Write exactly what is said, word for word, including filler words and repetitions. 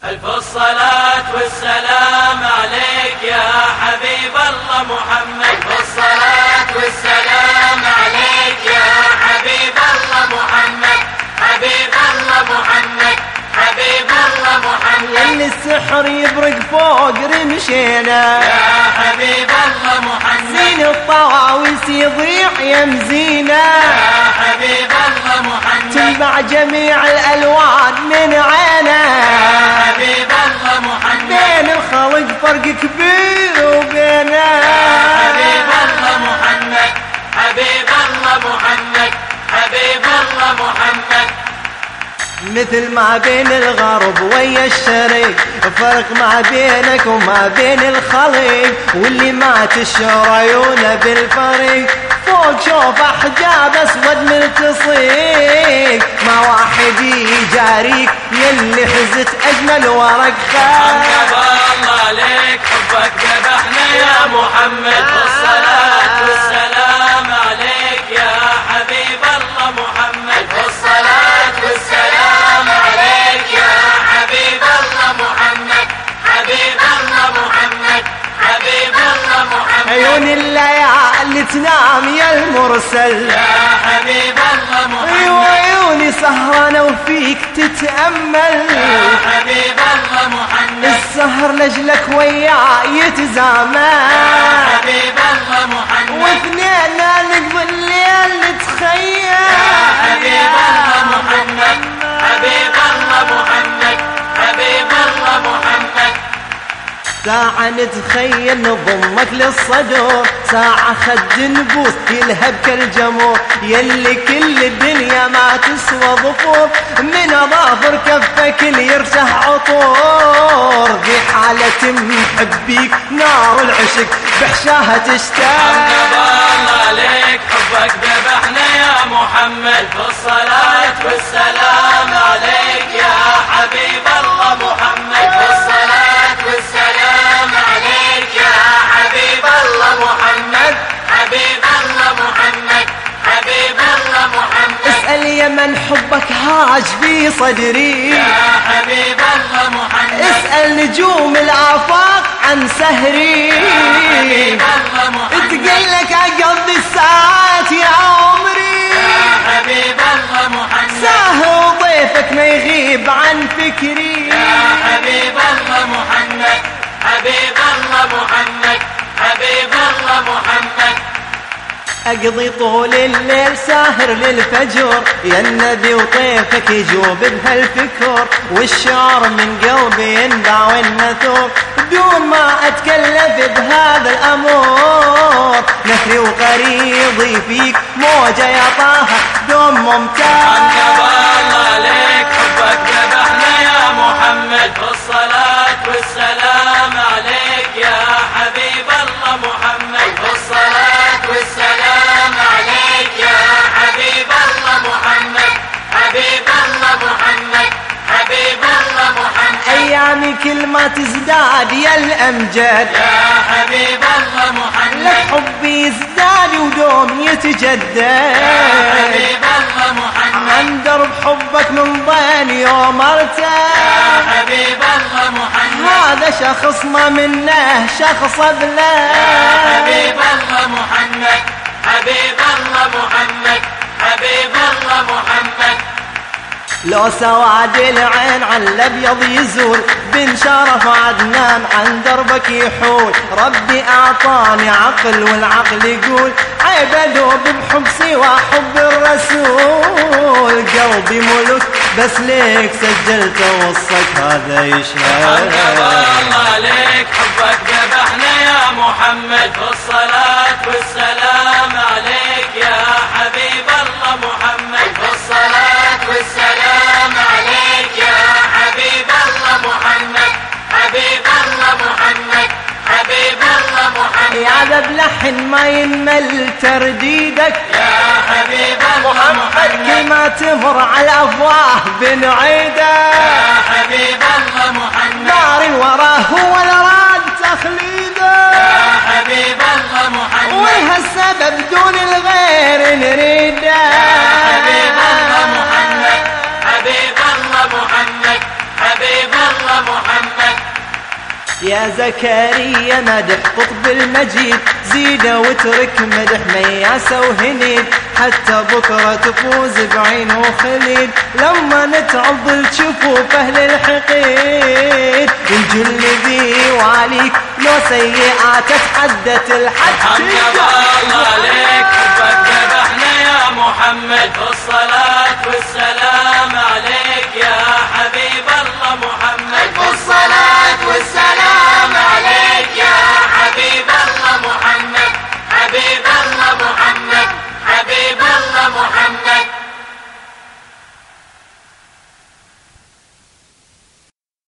ألف الصلاة والسلام عليك يا حبيب الله محمد. ألف الصلاة والسلام عليك يا حبيب الله محمد. حبيب الله محمد. حبيب الله محمد. اللي السحر يبرق فوق رمشينا يا حبيب الله محمد. زين الطواويس يضيع يمزينا يا حبيب الله محمد. تجمع جميع الألوان من عينا يا حبيب الله محمد. بين الخلق فرق كبير وبينا يا حبيب الله محمد. حبيب الله محمد. حبيب الله محمد. مثل ما بين الغرب ويا الشرق فرق ما بينك وما بين الخليج، واللي ما تشعر عيونه بالفريق فوق شوف احجاب اسود ملتصيق، ما واحد يجاريك يلي حزت اجمل ورق خال. الله عليك حبك ذبحنا يا محمد. والصلاة والسلام عليك يا حبيب الله محمد. والصلاة والسلام عليك يا حبيب الله محمد. حبيب الله محمد. حبيب الله محمد. عيون الليالي تنام يا المرسل يا حبيب الله محمد. وعيوني سهرانة وفيك تتأمل يا حبيب الله محمد. السهر لجلك وياه يتزامل يا حبيب الله محمد. واثنين نقضي الليل نتخيل يا حبيب الله محمد. حبيب الله محمد. حبيب الله محمد. ساعة نتخيل نضمك للصدور، ساعة خد نبوس يلهب كالجمور، يلي كل الدنيا ما تسوى ظفور، من أظافر كفك اللي يرشه عطور، في حالة محبيك نار العشق بحشاها تشتاق. الله عليك حبك ذبحنا يا محمد. والصلاة والسلام عليك يا حبيب الله محمد. والصلاة والسلام عليك يا حبيب الله محمد. حبيب الله محمد. حبيب الله محمد. اسأل يا من حبك هاج في صدري يا حبيب الله محمد. اسأل نجوم الآفاق عن سهري يا حبيب الله محمد. تقلك أقضي الساعات يا عمري يا حبيب الله محمد. ساهر وضيفك ما يغيب عن فكري يا حبيب الله محمد. حبيب الله محمد. حبيب الله محمد. أقضي طول الليل ساهر للفجر يا النبي وطيفك يجوب بهالفكر، والشعر من قلبي ينبع والنثور بدون ما أتكلف بهذا الأمور، نثري وقريضي فيك موجة يا طه دوم ممتاز. الله عليك حبك ذبحنا يا محمد. والصلاة والسلام عليك يا حبيب الله محمد. والصلاة والسلام عليك يا حبيب الله محمد. حبيب الله محمد. حبيب الله محمد. أيامي كل ما تزداد يا الأمجد يا حبيب الله محمد. لك حبي يزداد ودوم يتجدد، يا حبيب الله محمد. عن درب حبك من ضين يوم ارتاح، يا حبيب الله محمد. هذا شخص ما منه شخص بله، يا حبيب الله محمد. حبيب الله محمد. حبيب الله محمد. لو سواد العين عن الابيض يزول، بن شرف عدنان عن دربك يحول، ربي اعطاني عقل والعقل يقول عيب ادوب بحب سوى حب الرسول، قلبي ملك بس ليك سجلت وصك هذا يشهد. الله عليك حبك ذبحنا يا محمد. والصلاة والسلام عليك يا حبيب الله محمد. والصلاة والسلام عليك يا حبيب الله محمد. حبيب الله محمد. حبيب الله محمد. يا ذا بلحن ما ينمل ترديدك يا حبيب الله محمد. كل ما تمر على الافواه بنعيدك، يا حبيب الله محمد. نار وراه ولا راد تخليده، يا حبيب الله محمد. وها السبب دون الغير نريده، يا حبيب الله محمد. حبيب الله محمد. حبيب الله محمد. يا زكريا مدح قطب المجيد زيده واترك مدح مياسة وهنيد حتى بكرة تفوز بعين وخليد لما نتعض شفوف أهل الحقيد الجل ذي وعليك لو سيئات تحدت الحد محمد الله